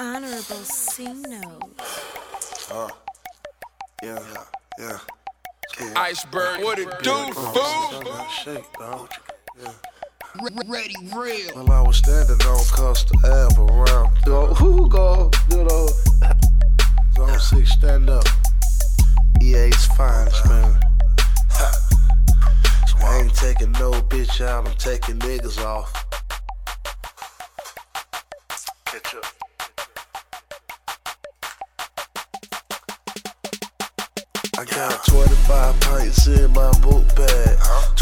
Honorable C-Note. Yeah. Iceberg, what it do, fool? Shake, dog. Yeah. Ready, real. While I was standing on Costa Ave around, who go, Zone 6, stand up. EA's finest, man. I ain't taking no bitch out, I'm taking niggas off. Catch up. I got 25 pints in my book bag,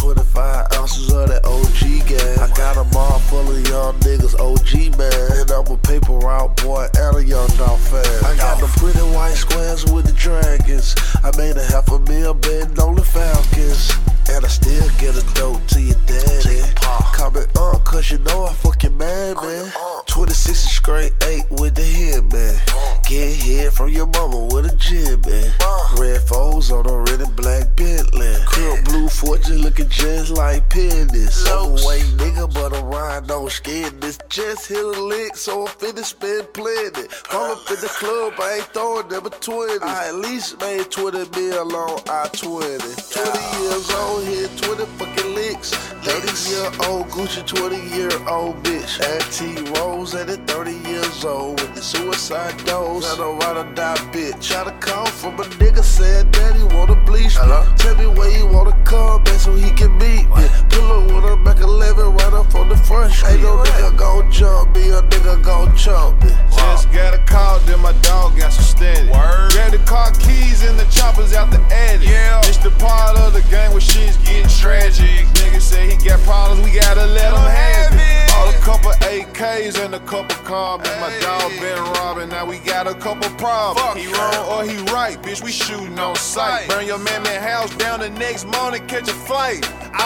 25 ounces of that OG gas. I got them all full of young niggas, OG man. And I'm a paper route boy and a young dog fan. I got them pretty white squares with the dragons. I made a $500,000 betting on the Falcons. And I still get a dope to your daddy. Call me cause you know I fucking mad, man. 26 straight 8 with the head, man. Get hit from your mama with a jib, man. Red foes on a red and black Bentley. Crib blue fortune looking just like pennies. Overweight nigga, but I'm riding on skin. This just hit a lick, so I'm finna spend plenty. Call up in the club, I ain't throwing them a 20. I at least made 20 mil on I-20. 20 years old, hit 20 fucking licks. 30-year-old Gucci, 20-year-old bitch. Auntie Rose at 30 years old with the suicide dose. Not a ride or die bitch. Try to call from a nigga saying that he wanna bleach me. Tell me where he wanna come back so he can meet me. Pull up with a Mac 11 right up on the front street. Ain't no nigga gon' jump me, a nigga gon' chump me. Just got a call, then my dog got suspended. Grab the car keys and the choppers out the attic. This the part of the game where shit's getting tragic. Nigga say he got problems, we gotta let him have it. Bought a couple AKs and a couple carbs. My dog been robbing, now we got a couple problems. He wrong or he right, bitch, we shooting on sight. Burn your man house down the next morning, catch a flight.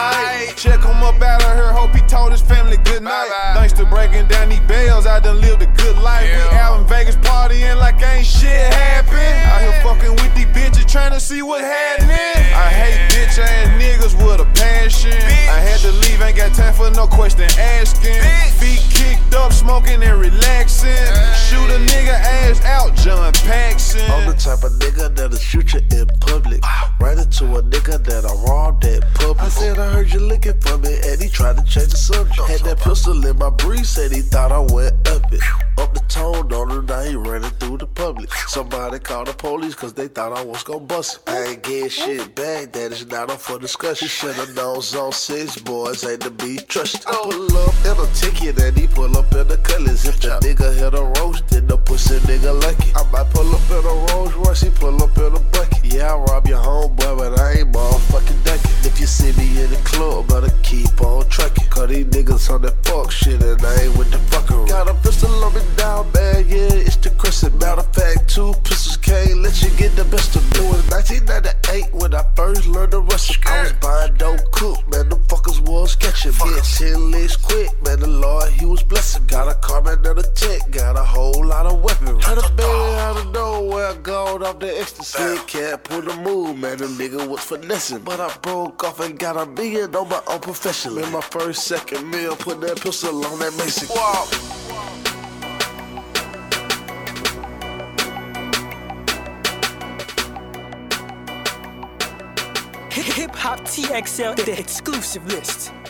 I check him up out of here, hope he told his family good night. Thanks to breaking down these bells, I done lived a good life. We out in Vegas partying like ain't shit happen. Out here fucking with these bitches trying to see what happening. I hate bitch ass niggas with a passion. I had to leave, ain't got time for no question asking. Feet kicked up, smoking and relaxing. Shoot a nigga ass out, John Paxson. I'm the type of nigga that'll shoot you in public. Right into a nigga that I robbed at public. I said I heard you looking for me, and he tried to change the subject. Had that pistol in my brief, said he thought I went up it. Up the tone on him, now he running through the public. Somebody called the police cause they thought I was gon' bust him. I ain't getting shit back, that is not up for discussion. Should've known Zone 6 boys ain't to be trusted. I pull up in a ticket and he pull up in the colors. If the nigga hit a roast, then the pussy nigga lucky. I might pull up in a Rolls Royce, he pull up in a bucket. Yeah, I rob your homeboy, but I ain't motherfucking ducking. If you see me in the club, better keep on trucking. Cause these niggas on that fuck shit and I ain't with the fuckery. Got a pistol on me down, man, yeah, it's the crescent. Matter of fact, 2 pistols can't let you get the best of me. It was 1998 when I first learned to wrestle. I was buying dope cook, man, them fuckers was catching me. 10 legs quick, man, the Lord, he was blessing. Got a Carman and a tech, got a whole lot of weaponry. Try to baby out of nowhere, gone off the ecstasy. Can't pull the move, man, the nigga was finessing. But I broke off and got $1 million on my own professional. In my first, second meal, put that pistol on that Mexican. Hip Hop TXL, the exclusive list.